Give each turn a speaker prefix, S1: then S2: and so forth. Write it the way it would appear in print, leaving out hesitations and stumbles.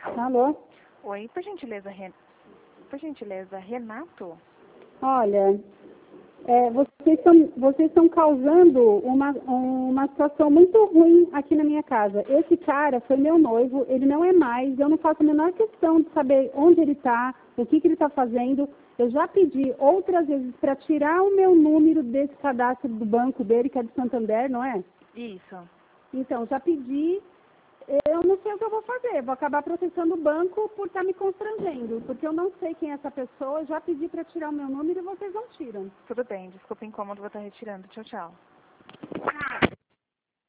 S1: Alô?
S2: Oi, por gentileza, Renato?
S1: Olha, vocês estão causando uma situação muito ruim aqui na minha casa. Esse cara foi meu noivo, ele não é mais, eu não faço a menor questão de saber onde ele está, o que ele está fazendo. Eu já pedi outras vezes para tirar o meu número desse cadastro do banco dele, que é de Santander, não é?
S2: Isso.
S1: Então, já pedi, eu não sei o que eu vou fazer. Vou acabar processando o banco por estar me constrangendo, porque eu não sei quem é essa pessoa. Já pedi para tirar o meu número e vocês não tiram.
S2: Tudo bem, desculpa o incômodo, vou estar retirando. Tchau, tchau.